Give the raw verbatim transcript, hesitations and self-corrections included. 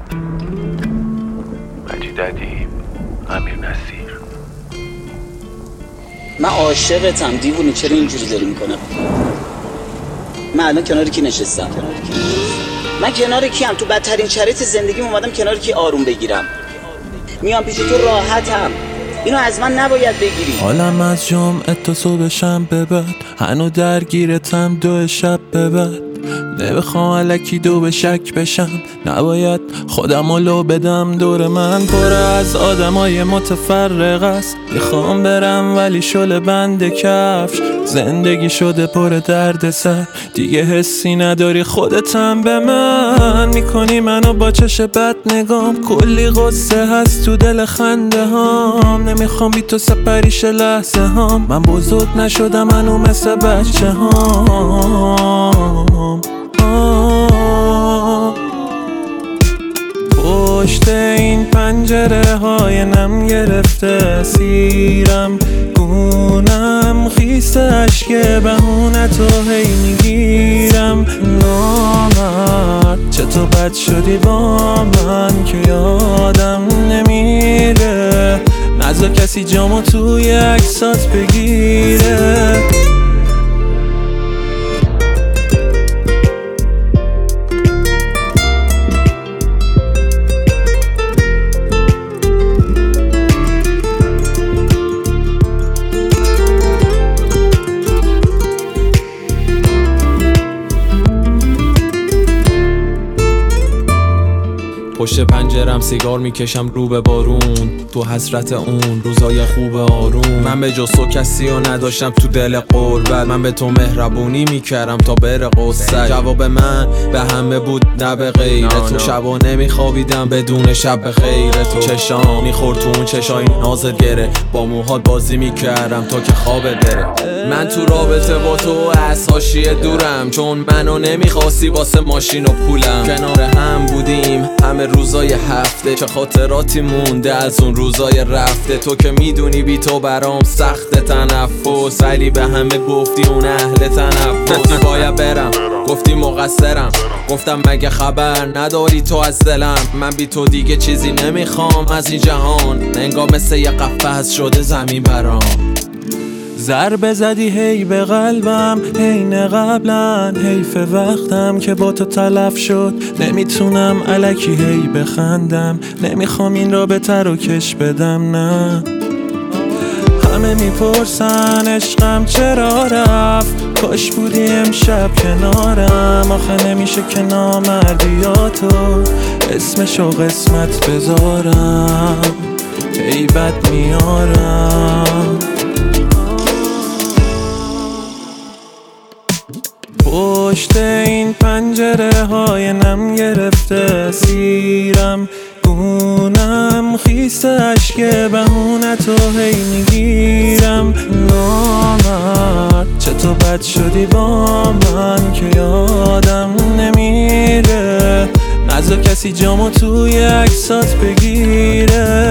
مجید ادیب، امیر نصیر. من عاشقتم دیوونه، چرا اینجوری داری میکنم؟ من الان کنار کی نشستم؟ من کنار کیم؟ تو بدترین شرایط زندگیم اومدم کنار کی آروم بگیرم. میام پیش تو راحتم، اینو از من نباید بگیری. حالم از جمعه تا صبح شنبه بعد، هنو درگیرتم دو شب به بعد. نمیخوام الکی دو به شک بشم، نباید خودمو لو بدم. دور من پر از آدمای متفرق است، میخوام برم ولی شل بند کفش. زندگی شده پر درد سر، دیگه حسی نداری خودتم به من. میکنی منو با چش بد نگام، کلی غصه هست تو دل خنده هام. نمیخوام بی تو سپریش لحظه هام، من بزرگ نشدم منو مثل بچه هام. پشت این پنجره های نم گرفته سیرم، گونم خیسته اشک بهونه تو هی میگیرم. نامرد چطور بد شدی با من که یادم نمیره، نذار کسی جامو توی عکسات بگیره. پشت پنجرم سیگار میکشم رو به بارون، تو حسرت اون روزای خوب آروم. من به جز تو کسی رو نداشتم تو دل قربت، من به تو مهربونی میکردم تا بره قصه. جواب من به همه بود نه به غیر تو، شبا نمیخوابیدم بدون شب به خیر تو. چشام میخورد تو اون چشای نازت گره، با موهات بازی میکردم تا که خوابت بره. من تو رابطه با تو از حاشیه دورم، چون منو نمیخواستی واسه ماشین و پولم. کنار هم بودیم همه روزای هفته، چه خاطراتی مونده از اون روزای رفته. تو که میدونی بی تو برام سخت تنفس، ولی به همه گفتی اون اهل تنفس. گفتی باید برم، گفتی مقصرم، گفتم مگه خبر نداری تو از دلم. من بی تو دیگه چیزی نمیخوام از این جهان، انگار مثل یه قفس شده زمین برام. ضربه زدی هی به قلبم حین قبلا، حیف وقتم که با تو تلف شد. نمیتونم الکی هی بخندم، نمیخوام این رابطه رو کش بدم. نه همه میپرسن عشقم چرا رفت، کاش بودی امشب کنارم. آخه نمیشه که نامردیاتو اسمشو قسمت بذارم، ای بد میارم. پشت این پنجره های نم گرفته سیرم، گونم خیسته اشک بهونه تو هی میگیرم. نامرد چطور بد شدی با من که یادم نمیره، نذار کسی جامو توی عکسات بگیره.